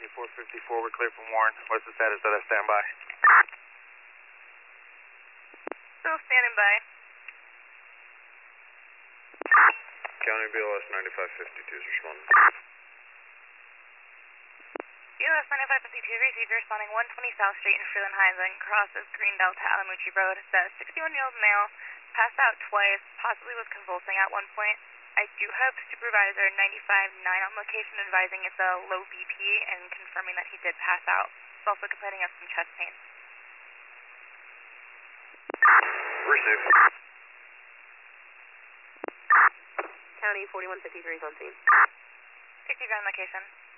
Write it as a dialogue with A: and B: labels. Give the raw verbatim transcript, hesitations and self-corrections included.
A: ninety-four fifty-four, we're clear from Warren. What's the status of that standby?
B: Still standing by.
C: County B L S ninety-five fifty-two is responding.
B: B L S ninety-five fifty-two received responding one twenty South Street in Freeland Heights and crosses Green Delta Alamucci Road. The sixty-one-year-old male passed out twice, possibly was convulsing at one point. I do have Supervisor ninety-five nine on location advising it's a low B P and confirming that he did pass out. He's also complaining of some chest pain.
C: Receive.
D: County forty-one fifty-three is on scene.
B: sixty-three on location.